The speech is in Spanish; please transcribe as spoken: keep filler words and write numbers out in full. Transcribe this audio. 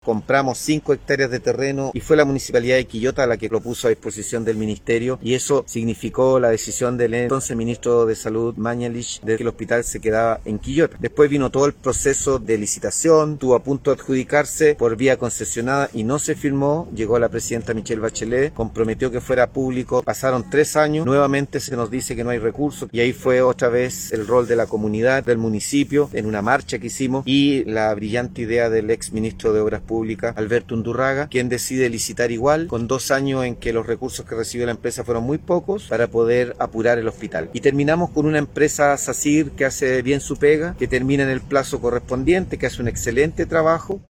Compramos cinco hectáreas de terreno y fue la Municipalidad de Quillota la que lo puso a disposición del Ministerio, y eso significó la decisión del entonces Ministro de Salud, Mañalich, de que el hospital se quedaba en Quillota. Después vino todo el proceso de licitación, estuvo a punto de adjudicarse por vía concesionada y no se firmó. Llegó la Presidenta Michelle Bachelet, comprometió que fuera público. Pasaron tres años, nuevamente se nos dice que no hay recursos, y ahí fue otra vez el rol de la comunidad, del municipio, en una marcha que hicimos, y la brillante idea del ex Ministro de Obras Públicas Pública, Alberto Undurraga, quien decide licitar igual, con dos años en que los recursos que recibió la empresa fueron muy pocos, para poder apurar el hospital. Y terminamos con una empresa SACIR que hace bien su pega, que termina en el plazo correspondiente, que hace un excelente trabajo.